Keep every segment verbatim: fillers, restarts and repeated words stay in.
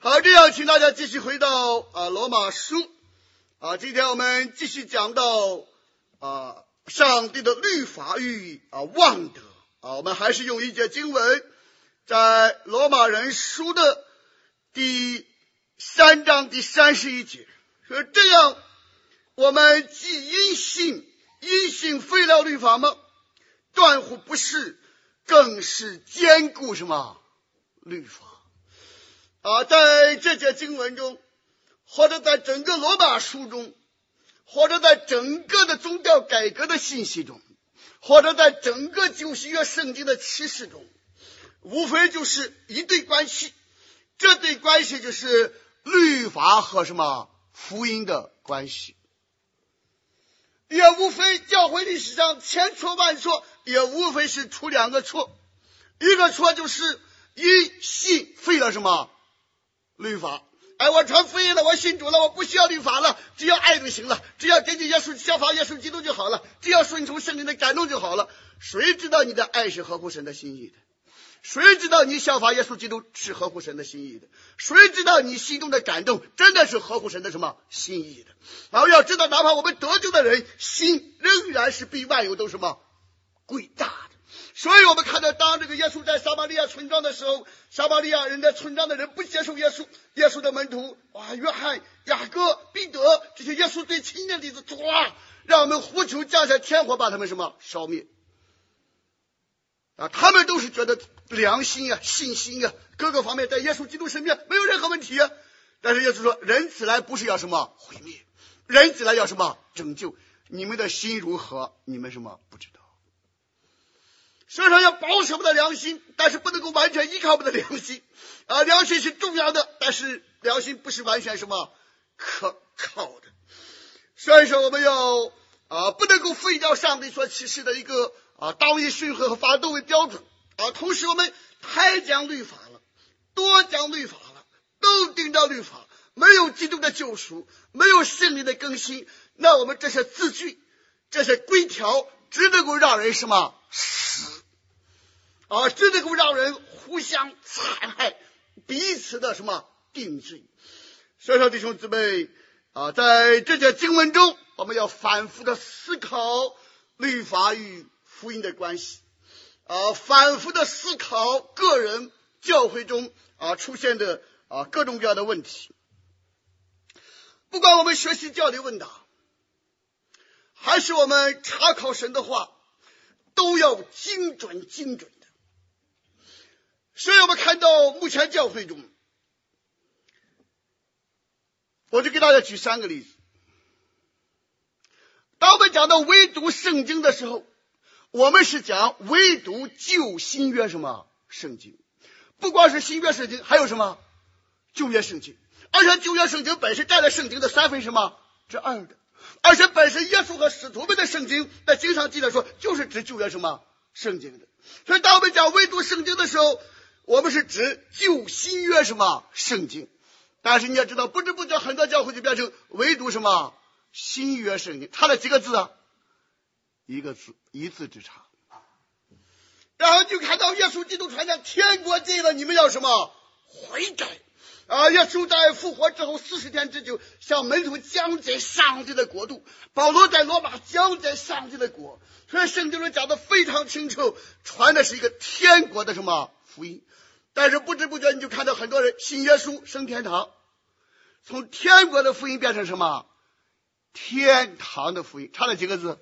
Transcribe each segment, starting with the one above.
好，这样请大家继续回到啊罗马书啊，今天我们继续讲到啊上帝的律法与啊望德啊，我们还是用一节经文，在罗马人书的第三章第三十一节说，这样我们既因信因信废了律法吗？断乎不是，更是坚固什么律法啊。在这节经文中，或者在整个罗马书中，或者在整个的宗教改革的信息中，或者在整个旧新约圣经的启示中，无非就是一对关系，这对关系就是律法和什么福音的关系。也无非教会历史上千错万错，也无非是出两个错，一个错就是因信废了什么律法。哎，我传福音了，我信主了，我不需要律法了，只要爱就行了，只要根据耶稣效法耶稣基督就好了，只要顺从圣灵的感动就好了。谁知道你的爱是合乎神的心意的？谁知道你效法耶稣基督是合乎神的心意的？谁知道你心中的感动真的是合乎神的什么心意的？然后要知道，哪怕我们得救的人心仍然是比万有都什么贵大的。所以我们看到，当这个耶稣在撒玛利亚村庄的时候，撒玛利亚人的村庄的人不接受耶稣，耶稣的门徒哇，约翰、雅各、彼得这些耶稣最亲近的弟子，哇，让我们呼求降下天火把他们什么烧灭啊！他们都是觉得良心啊、信心啊各个方面在耶稣基督身边没有任何问题啊。但是耶稣说，人子来不是要什么毁灭，人子来要什么拯救。你们的心如何，你们什么不知道。身上要保守我们的良心，但是不能够完全依靠我们的良心啊。良心是重要的，但是良心不是完全什么可靠的。所以说我们要啊不能够废掉上帝所启示的一个啊道义顺和和法度为标准啊。同时我们太讲律法了，多讲律法了，都盯着律法，没有基督的救赎，没有圣灵的更新，那我们这些字句、这些规条只能够让人什么死啊，只能够让人互相残害，彼此的什么定罪。所以说弟兄姊妹啊，在这些经文中，我们要反复的思考律法与福音的关系啊，反复的思考个人教会中啊出现的啊各种各样的问题。不管我们学习教理问答，还是我们查考神的话，都要精准精准的。所以我们看到目前教会中，我就给大家举三个例子。当我们讲到唯独圣经的时候，我们是讲唯独旧新约什么圣经，不光是新约圣经，还有什么旧约圣经。而且旧约圣经本身占了圣经的三分什么之二的，而且本身耶稣和使徒们的圣经在经上记载说就是指旧约什么圣经的。所以当我们讲唯独圣经的时候，我们是指旧新约什么圣经。但是你也知道，不知不觉很多教会就变成唯独什么新约圣经，差了几个字啊？一个字，一字之差。然后就看到耶稣基督传讲天国近了，你们要什么悔改啊！耶稣在复活之后四十天之久，向门徒讲解上帝的国度。保罗在罗马讲解上帝的国，所以圣经里讲的非常清楚，传的是一个天国的什么福音。但是不知不觉你就看到很多人信耶稣升天堂，从天国的福音变成什么天堂的福音，差了几个字？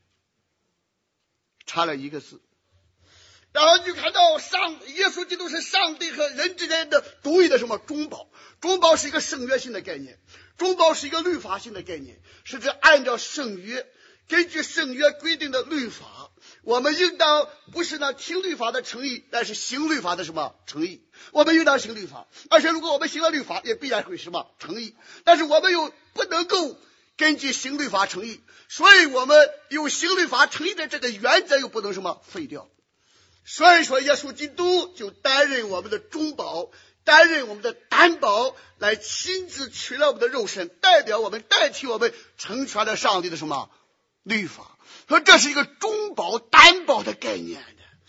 差了一个字。然后就看到上耶稣基督是上帝和人之间的独一的什么中保。中保是一个圣约性的概念，中保是一个律法性的概念，是指按照圣约，根据圣约规定的律法，我们应当不是呢听律法的诚意，但是行律法的什么诚意。我们应当行律法，而且如果我们行了律法，也必然会什么诚意。但是我们又不能够根据行律法诚意，所以我们有行律法诚意的这个原则又不能什么废掉。所以说耶稣基督就担任我们的中保，担任我们的担保，来亲自取了我们的肉身，代表我们，代替我们成全了上帝的什么律法。说这是一个中保担保的概念的。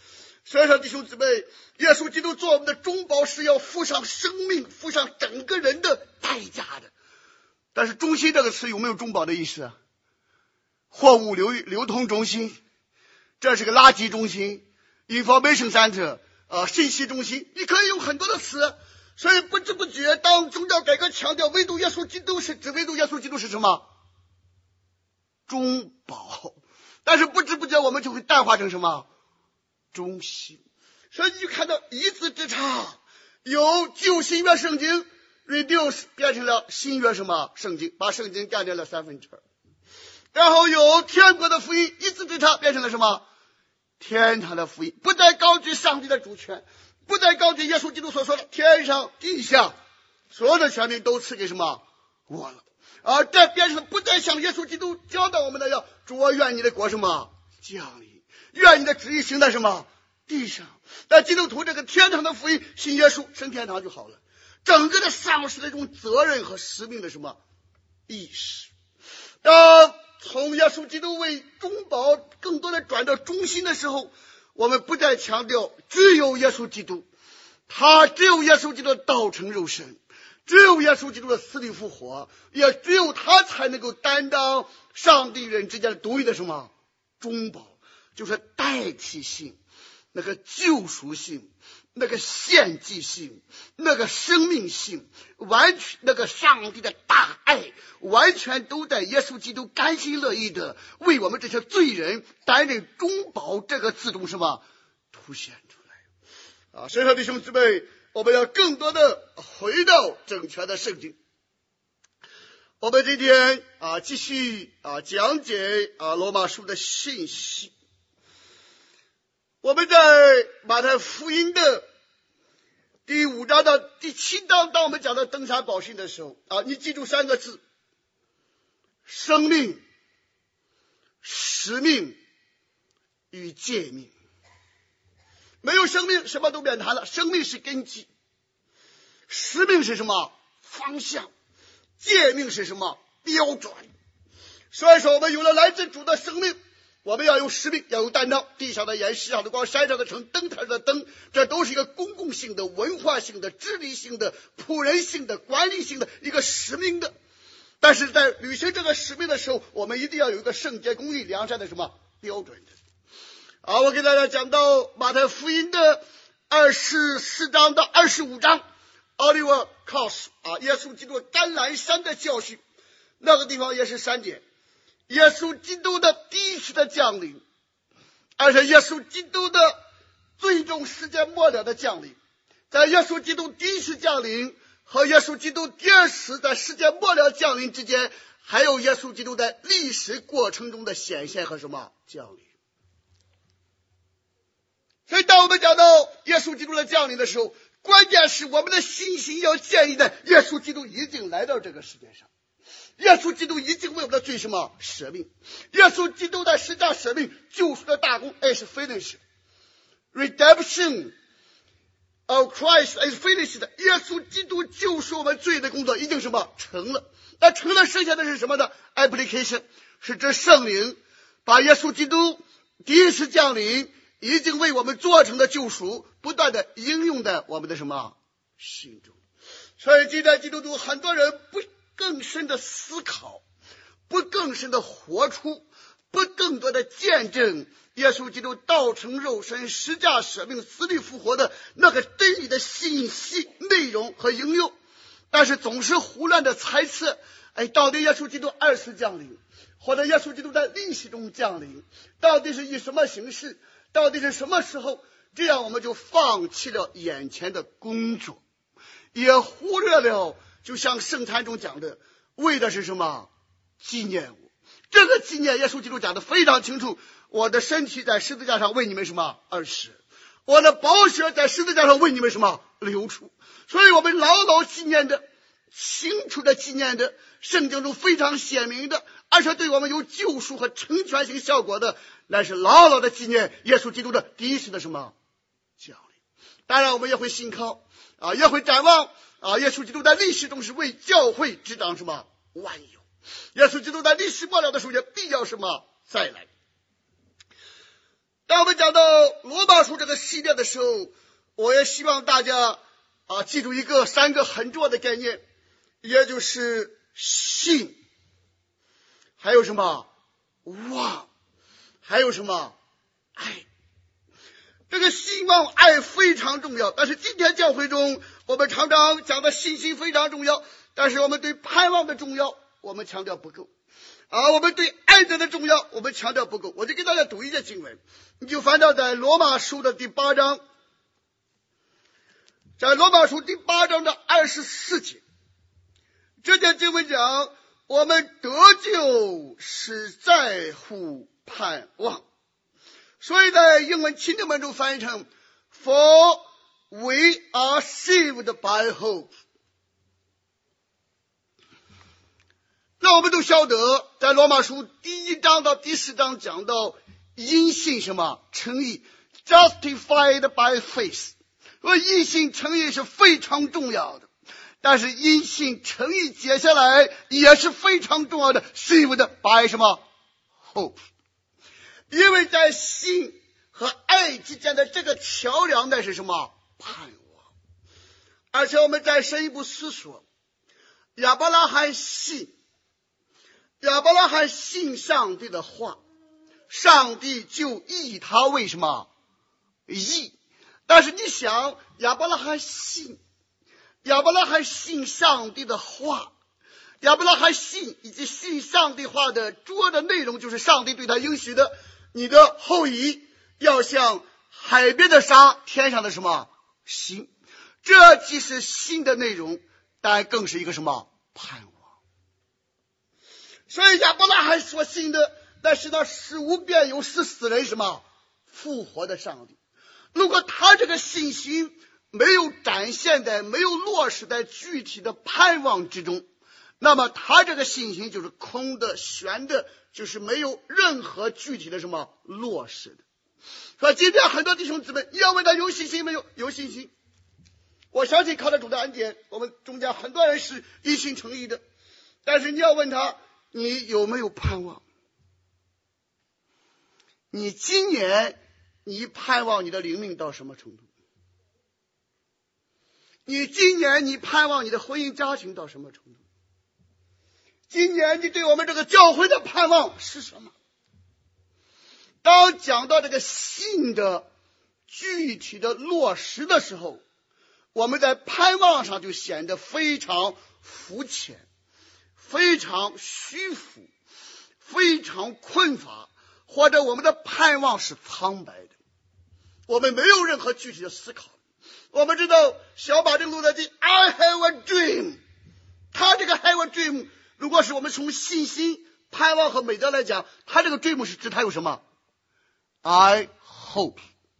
所以说弟兄姊妹，耶稣基督做我们的中保是要付上生命，付上整个人的代价的。但是中心这个词有没有中保的意思啊？货物流流通中心，这是个垃圾中心 information center 呃信息中心，你可以用很多的词。所以不知不觉，当宗教改革强调唯独耶稣基督是指唯独耶稣基督是什么？中保。但是不知不觉我们就会淡化成什么？中心。所以你就看到一字之差，由旧新约圣经 reduce 变成了新约什么圣经，把圣经干掉了三分之二。然后有天国的福音一字之差变成了什么？天堂的福音，不再高举上帝的主权，不再高举耶稣基督所说的天上地下所有的权柄都赐给什么我了。而这变成了不再像耶稣基督教导我们的要主啊，愿你的国什么降临，愿你的旨意行在什么地上。但基督徒这个天堂的福音，信耶稣升天堂就好了，整个的丧失了一种责任和使命的什么意识。当从耶稣基督为中保更多的转到中心的时候，我们不再强调只有耶稣基督，他只有耶稣基督道成肉身，只有耶稣基督的死里复活，也只有他才能够担当上帝人之间的独一的什么中保，就是代替性，那个救赎性，那个献祭性，那个生命性，完全那个上帝的大爱，完全都在耶稣基督甘心乐意的为我们这些罪人担任中保这个自动什么凸显出来啊！所以说弟兄姊妹，我们要更多的回到整全的圣经。我们今天啊继续啊讲解啊罗马书的信息。我们在马太福音的第五章到第七章，当我们讲到登山宝训的时候啊，你记住三个字：生命、使命与诫命。没有生命，什么都免谈了。生命是根基，使命是什么方向，诫命是什么标准。所以说我们有了来自主的生命，我们要有使命，要有担当。地上的盐，地上的光，山上的城，灯台上的灯，这都是一个公共性的、文化性的、治理性的、仆人性的、管理性的一个使命的。但是在履行这个使命的时候，我们一定要有一个圣洁、公义、良善的什么标准的。好，我给大家讲到马太福音的二十四章到二十五章 Oliver Cross 啊，耶稣基督橄榄山的教训，那个地方也是三点：耶稣基督的第一次的降临，而且耶稣基督的最终世界末了的降临。在耶稣基督第一次降临和耶稣基督第二次在世界末了降临之间，还有耶稣基督在历史过程中的显现和什么降临。所以当我们讲到耶稣基督的降临的时候，关键是我们的信心要建立在耶稣基督已经来到这个世界上，耶稣基督已经为我们的罪什么舍命，耶稣基督在十字架舍命救赎的大功 is finished， redemption of Christ is finished， 耶稣基督救赎我们罪的工作已经什么成了。那成了剩下的是什么呢？ application 是指圣灵把耶稣基督第一次降临已经为我们做成的救赎不断的应用在我们的什么心中。所以今天基督徒很多人不更深的思考，不更深的活出，不更多的见证耶稣基督道成肉身、十字架舍命、死里复活的那个真理的信息内容和应用，但是总是胡乱的猜测，哎，到底耶稣基督二次降临，或者耶稣基督在历史中降临，到底是以什么形式，到底是什么时候？这样我们就放弃了眼前的工作，也忽略了就像圣餐中讲的，为的是什么？纪念我。这个纪念耶稣基督讲的非常清楚，我的身体在十字架上为你们什么而死，我的宝血在十字架上为你们什么流出。所以我们牢牢纪念的，清楚的纪念的，圣经中非常显明的，而且对我们有救赎和成全性效果的，乃是牢牢的纪念耶稣基督的第一次的什么降临。当然我们也会信靠啊，也会展望啊，耶稣基督在历史中是为教会执掌什么万有，耶稣基督在历史末了的时候也必要什么再来。 当我们讲到罗马书这个系列的时候，我也希望大家啊记住一个三个很重要的概念，也就是信，还有什么望，还有什么爱。这个信望爱非常重要，但是今天教会中我们常常讲的信心非常重要，但是我们对盼望的重要我们强调不够啊，我们对爱德的重要我们强调不够。我就给大家读一节经文，你就翻到在罗马书的第八章，在罗马书第八章的二十四节，这节经文讲我们得救是在乎盼望，所以在英文钦定本中翻译成 For we are saved by hope。 那我们都晓得在罗马书第一章到第四章讲到因信什么称义 Justified by faith， 说因信称义是非常重要的，但是因信称义接下来也是非常重要的 Saved by 什么 hope，因为在信和爱之间的这个桥梁那是什么盼望。而且我们再深一步思索，亚伯拉罕信亚伯拉罕信上帝的话，上帝就以他为什么义。但是你想，亚伯拉罕信亚伯拉罕信上帝的话，亚伯拉罕信以及信上帝话的主要的内容就是上帝对他应许的，你的后裔要像海边的沙，天上的什么星。这既是信的内容，但更是一个什么盼望。所以亚伯拉罕所信的，那是那使无变有使死人什么复活的上帝。如果他这个信心没有展现在没有落实在具体的盼望之中，那么他这个信心就是空的悬的，就是没有任何具体的什么落实的。所以今天很多弟兄姊妹，你要问他有信心没有？有信心。我相信靠着主的恩典，我们中间很多人是一心诚意的，但是你要问他你有没有盼望？你今年你盼望你的灵命到什么程度？你今年你盼望你的婚姻家庭到什么程度？今年你对我们这个教会的盼望是什么？当讲到这个信的具体的落实的时候，我们在盼望上就显得非常肤浅，非常虚浮，非常困乏，或者我们的盼望是苍白的，我们没有任何具体的思考。我们知道小马丁路德的 I have a dream， 他这个 have a dream， 如果是我们从信心盼望和美德来讲，他这个 dream 是指他有什么 I hope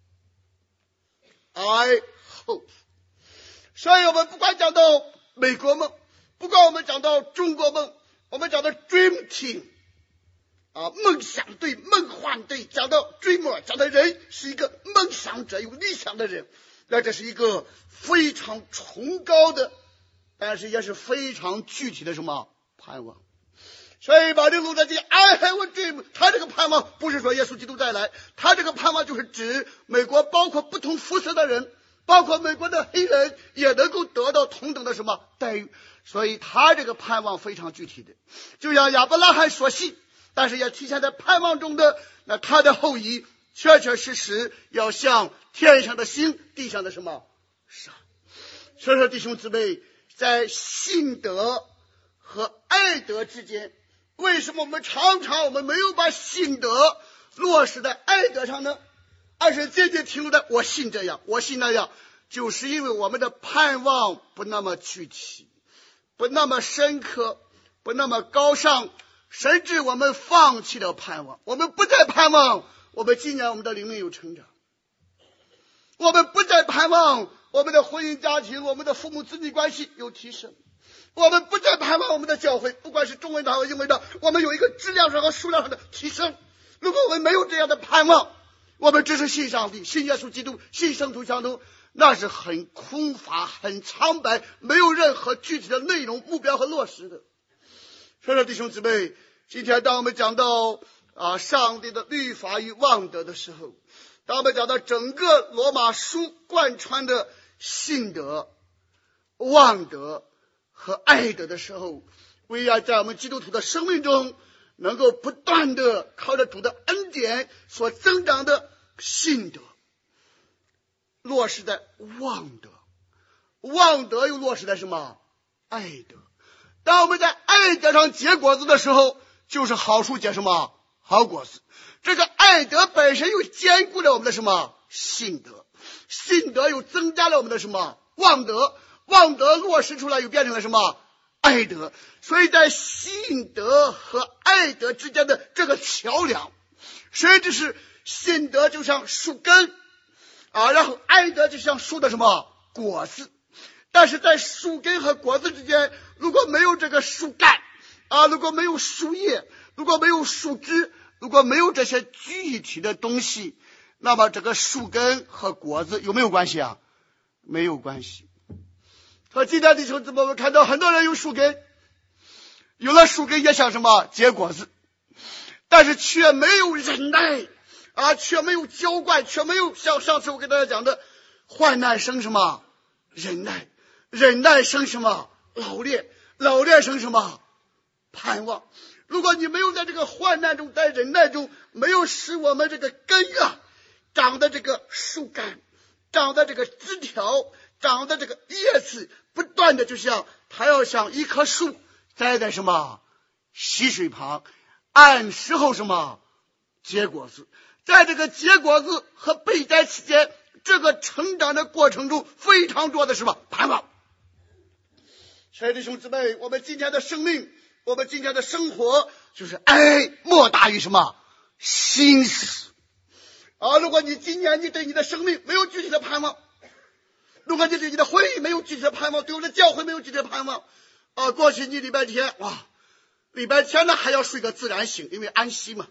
I hope。 所以我们不管讲到美国梦，不管我们讲到中国梦，我们讲到 dream team 啊，梦想队梦幻队，讲到 dreamer， 讲到人是一个梦想者有理想的人，那这是一个非常崇高的，但是也是非常具体的什么盼望。所以马丁路德金 I have a dream， 他这个盼望不是说耶稣基督再来，他这个盼望就是指美国包括不同肤色的人，包括美国的黑人也能够得到同等的什么待遇。所以他这个盼望非常具体的，就像亚伯拉罕所信，但是也体现在盼望中的，那他的后裔确确实实要像天上的星，地上的什么沙。所以说弟兄姊妹，在信德和爱德之间，为什么我们常常我们没有把信德落实在爱德上呢？而是仅仅停留在我信这样我信那样，就是因为我们的盼望不那么具体，不那么深刻，不那么高尚，甚至我们放弃了盼望。我们不再盼望我们今年我们的灵命有成长，我们不再盼望我们的婚姻家庭，我们的父母子女关系有提升，我们不再盼望我们的教会，不管是中文的和英文的，我们有一个质量上和数量上的提升。如果我们没有这样的盼望，我们只是信上帝，信耶稣基督，信圣徒相通，那是很空乏很苍白，没有任何具体的内容目标和落实的。所以说弟兄姊妹，今天当我们讲到啊上帝的律法与望德的时候， 当我们讲到整个罗马书贯穿的信德、望德和爱德的时候，为要在我们基督徒的生命中能够不断的靠着主的恩典所增长的信德，落实在望德，望德又落实在什么？爱德。当我们在爱德上结果子的时候，就是好树结什么？好果子。这个爱德本身又兼顾了我们的什么？信德。信德又增加了我们的什么？望德。望德落实出来又变成了什么？爱德。所以在信德和爱德之间的这个桥梁，甚至是信德就像树根啊，然后爱德就像树的什么？果子。但是在树根和果子之间，如果没有这个树干啊，如果没有树叶，如果没有树枝，如果没有这些具体的东西，那么这个树根和果子有没有关系啊？没有关系。和今天的弟兄姊妹，我们看到很多人有树根，有了树根也想什么？结果子，但是却没有忍耐啊，却没有浇灌，却没有像上次我给大家讲的，患难生什么？忍耐。忍耐生什么？老练。老练生什么？盼望。如果你没有在这个患难中，在忍耐中，没有使我们这个根啊长的这个树干，长的这个枝条，长的这个叶子，不断的就像它要像一棵树栽在什么溪水旁，按时候什么结果子。在这个结果子和被栽期间，这个成长的过程中非常多的什么盼望。亲爱的弟兄姊妹，我们今天的生命，我们今天的生活，就是爱莫大于什么？心死啊！如果你今年你对你的生命没有具体的盼望，如果你对你的婚姻没有具体的盼望，对我的教会没有具体的盼望啊，过去你礼拜天哇，礼拜天呢还要睡个自然醒，因为安息嘛。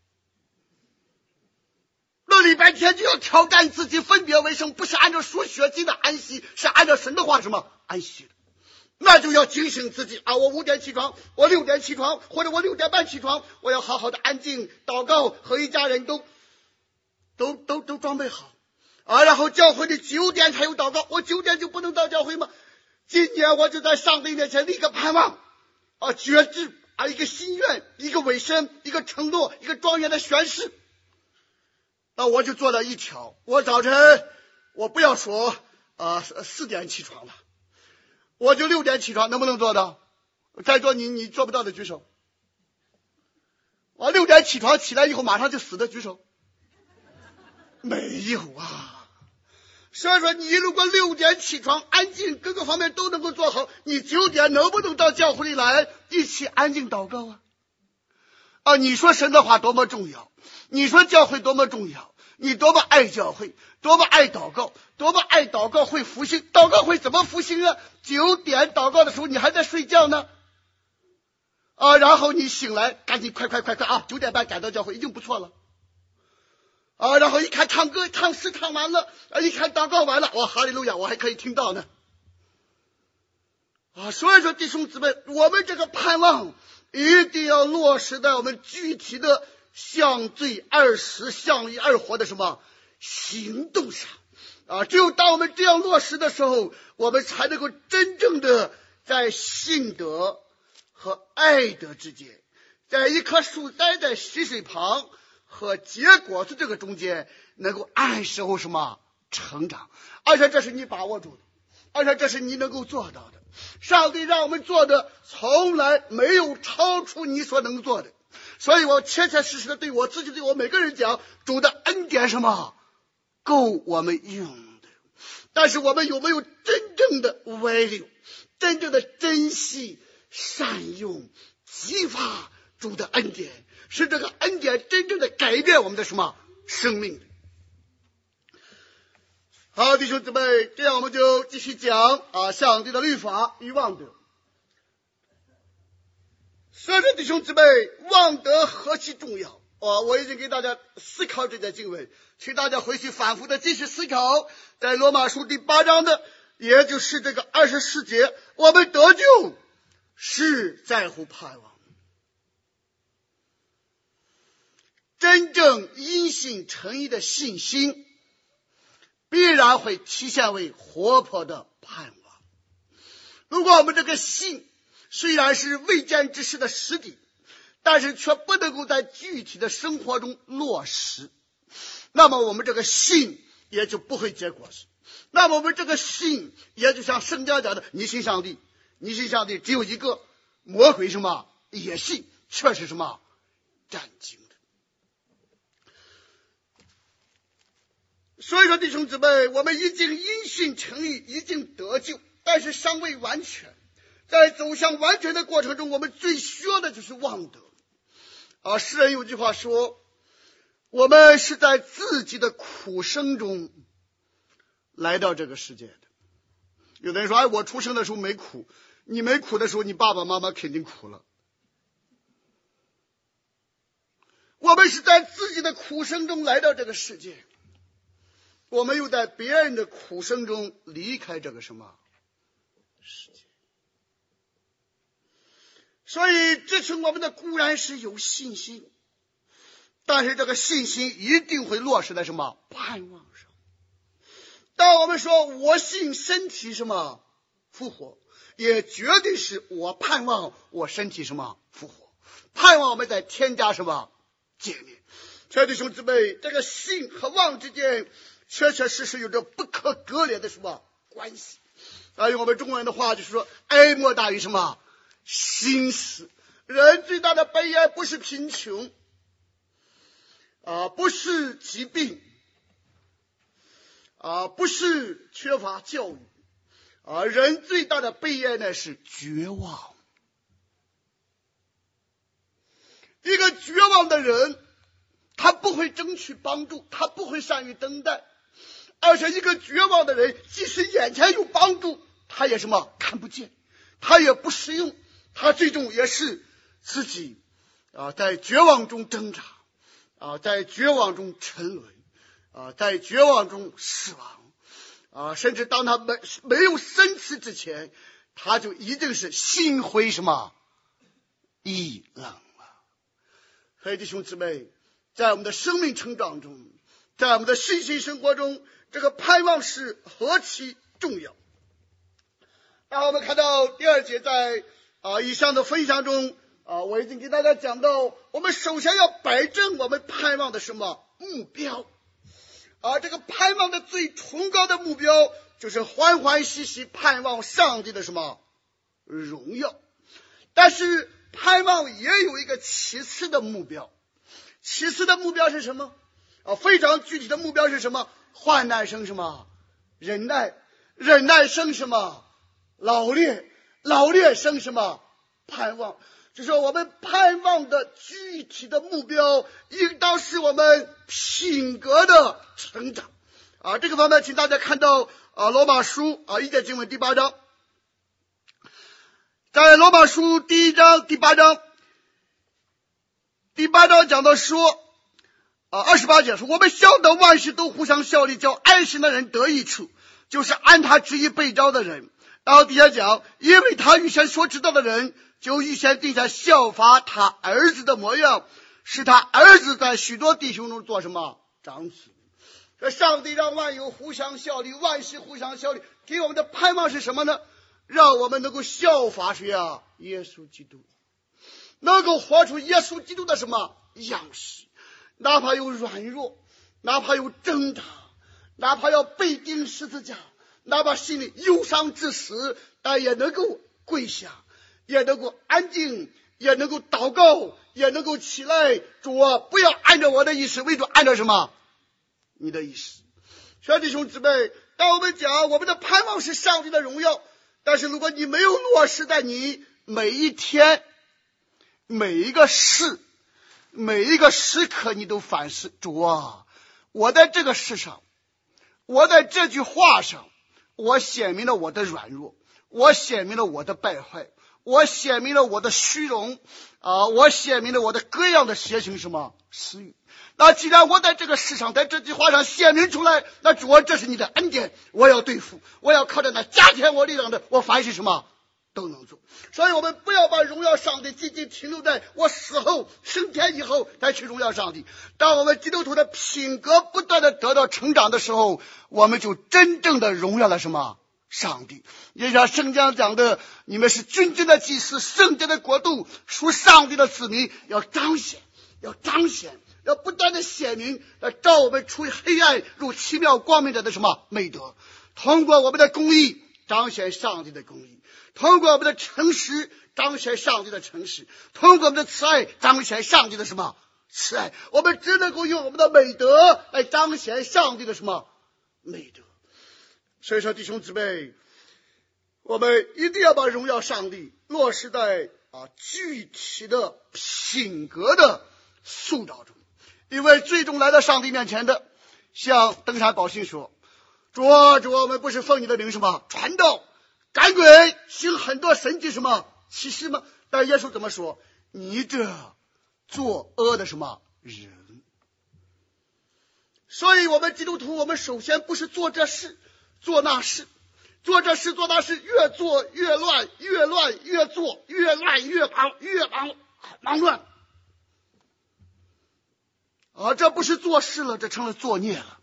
那礼拜天就要挑战自己，分别为圣，不是按照属血气的安息，是按照神的话什么安息的。那就要警醒自己啊！我五点起床，我六点起床，或者我六点半起床，我要好好的安静祷告，和一家人都都都都装备好啊！然后教会里九点才有祷告，我九点就不能到教会吗？今年我就在上帝面前立个盼望啊，决志啊，一个心愿，一个委身，一个承诺，一个庄严的宣誓。那我就做了一条，我早晨我不要说啊四点起床了。我就六点起床，能不能做到？在座你你做不到的举手。我六点起床起来以后马上就死的举手。没有啊。所以说你如果六点起床，安静各个方面都能够做好，你九点能不能到教会里来一起安静祷告啊？啊，你说神的话多么重要，你说教会多么重要，你多么爱教会，多么爱祷告，多么爱祷告会复兴。祷告会怎么复兴啊？九点祷告的时候你还在睡觉呢啊，然后你醒来赶紧快快快快啊，九点半赶到教会已经不错了啊，然后一看唱歌唱诗唱完了啊，一看祷告完了，哇，哈利路亚，我还可以听到呢啊。所以说弟兄姊妹，我们这个盼望一定要落实在我们具体的向罪而死向义而活的什么行动上啊！只有当我们这样落实的时候，我们才能够真正的在信德和爱德之间，在一棵树栽在溪水旁和结果子这个中间，能够按时候什么成长。而且这是你把握住的，而且这是你能够做到的。上帝让我们做的从来没有超出你所能做的，所以我切切实实的对我自己对我每个人讲，主的恩典什么够我们用的。但是我们有没有真正的歪流，真正的珍惜善用激发主的恩典，使这个恩典真正的改变我们的什么生命。好，弟兄姊妹，这样我们就继续讲啊，上帝的律法与望德。所以说弟兄姊妹，望德何其重要啊！我已经给大家思考这节经文，请大家回去反复的继续思考，在罗马书第八章的也就是这个二十四节，我们得救是在乎盼望。 真正因信称义的信心必然会体现为活泼的盼望。如果我们这个信虽然是未见之事的实底，但是却不能够在具体的生活中落实，那么我们这个信也就不会结果实。那么我们这个信也就像圣经讲的，你信上帝，你信上帝只有一个，魔鬼什么也信，却是什么战惊的。所以说弟兄姊妹，我们已经因信称义，已经得救，但是尚未完全。在走向完全的过程中，我们最需要的就是望德啊。诗人有句话说，我们是在自己的苦生中来到这个世界的。有的人说，哎，我出生的时候没苦，你没苦的时候，你爸爸妈妈肯定苦了。我们是在自己的苦生中来到这个世界，我们又在别人的苦生中离开这个什么世界。所以支撑我们的固然是有信心，但是这个信心一定会落实在什么盼望上。当我们说我信身体什么复活，也绝对是我盼望我身体什么复活，盼望我们在添加什么界面。亲爱的弟兄姊妹，这个信和望之间确确实实有着不可割裂的什么关系啊？用我们中国人的话就是说，哀莫大于什么心死。人最大的悲哀不是贫穷啊，不是疾病啊，不是缺乏教育啊，人最大的悲哀呢是绝望。一个绝望的人，他不会争取帮助，他不会善于等待，而且一个绝望的人，即使眼前有帮助，他也什么看不见，他也不适用，他最终也是自己啊在绝望中挣扎啊，在绝望中沉沦啊，在绝望中死亡啊，甚至当他没没有生死之前，他就已经是心灰什么意冷了。所以弟兄姊妹，在我们的生命成长中，在我们的信心生活中，这个盼望是何其重要。然后我们看到第二节，在啊以上的分享中啊，我已经给大家讲到，我们首先要摆正我们盼望的什么目标啊？这个盼望的最崇高的目标就是欢欢喜喜盼望上帝的什么荣耀。但是盼望也有一个其次的目标，其次的目标是什么啊？非常具体的目标是什么？患难生什么忍耐，忍耐生什么老练，老练生什么盼望。就是我们盼望的具体的目标应当是我们品格的成长啊。这个方面请大家看到啊罗马书啊一节经文第八章，在罗马书第一章第八章第八章讲到说啊二十八节说，我们晓得万事都互相效力，叫爱心的人得益处，就是按他旨意被召的人。然后底下讲，因为他预先所知道的人，就预先定下效法他儿子的模样，使他儿子在许多弟兄中做什么长子。这上帝让万有互相效力，万事互相效力，给我们的盼望是什么呢？让我们能够效法谁啊？耶稣基督，能够活出耶稣基督的什么样式，哪怕有软弱，哪怕有挣扎，哪怕要被钉十字架，哪怕心里忧伤至死，但也能够跪下，也能够安静，也能够祷告，也能够起来。主啊，不要按照我的意思，为主按照什么你的意思。兄弟兄姊妹，当我们讲我们的盼望是上帝的荣耀，但是如果你没有落实在你每一天每一个事每一个时刻，你都反思，主啊，我在这个世上，我在这句话上，我显明了我的软弱，我显明了我的败坏，我显明了我的虚荣啊，我显明了我的各样的邪情什么私欲。那既然我在这个世上，在这句话上显明出来，那主啊，这是你的恩典，我要对付，我要靠着那加添我力量的，我凡是什么都能做。所以我们不要把荣耀上帝仅仅停留在我死后升天以后才去荣耀上帝。当我们基督徒的品格不断的得到成长的时候，我们就真正的荣耀了什么？上帝。也像圣经上讲的，你们是君尊的祭司，圣洁的国度，属上帝的子民，要彰显要彰显要不断的显明，来照我们出黑暗入奇妙光明者的什么美德。通过我们的公义彰显上帝的公义，通过我们的诚实彰显上帝的诚实，通过我们的慈爱彰显上帝的什么慈爱。我们只能够用我们的美德来彰显上帝的什么美德。所以说弟兄姊妹，我们一定要把荣耀上帝落实在啊具体的品格的塑造中。因为最终来到上帝面前的，像登山宝训说，主啊主啊，我们不是奉你的名什么传道赶鬼行很多神迹什么奇事吗？但耶稣怎么说？你这作恶的什么人。所以我们基督徒，我们首先不是做这事做那事，做这事做那事，越做越乱，越乱越做，越乱越忙，越忙忙乱啊！这不是做事了，这成了作孽了。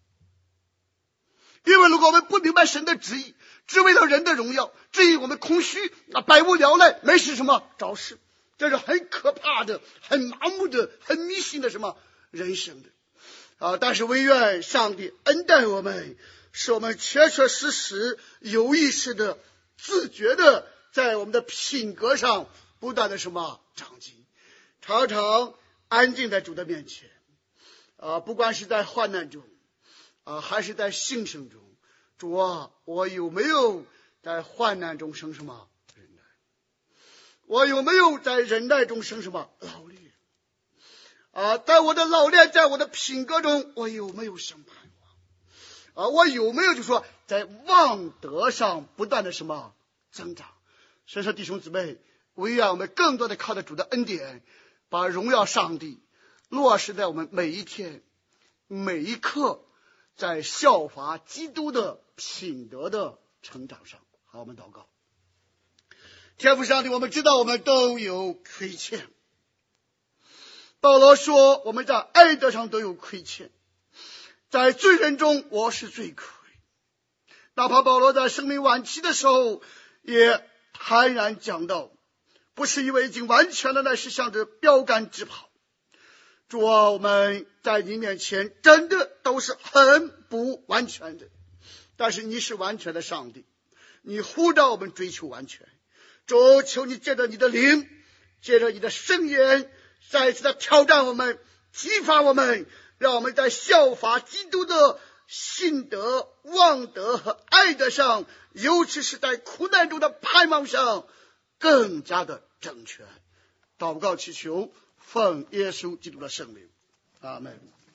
因为如果我们不明白神的旨意，只为了人的荣耀，至于我们空虚啊，百无聊赖，没事什么找事，这是很可怕的，很盲目的，很迷信的什么人生的啊！但是唯愿上帝恩待我们，使我们确确实实有意识的自觉的在我们的品格上不断的什么长进，常常安静在主的面前啊，不管是在患难中啊，还是在兴盛中，主啊，我有没有在患难中生什么忍耐？我有没有在忍耐中生什么老练啊？在我的老练，在我的品格中，我有没有生盼望啊？我有没有就说在望德上不断的什么增长？所以说弟兄姊妹，唯愿我们更多的靠着主的恩典，把荣耀上帝落实在我们每一天每一刻，在效法基督的品德的成长上。好，我们祷告。天父上帝，我们知道我们都有亏欠。保罗说我们在爱德上都有亏欠，在罪人中我是罪魁。哪怕保罗在生命晚期的时候也坦然讲道，不是因为已经完全了，乃是向着标杆直跑。主啊，我们在你面前真的都是很不完全的，但是你是完全的上帝，你呼召我们追求完全。主，求你借着你的灵，借着你的圣言，再一次的挑战我们，激发我们，让我们在效法基督的信德、望德和爱德上，尤其是在苦难中的盼望上更加的正确。祷告祈求奉耶稣基督的圣名，阿们。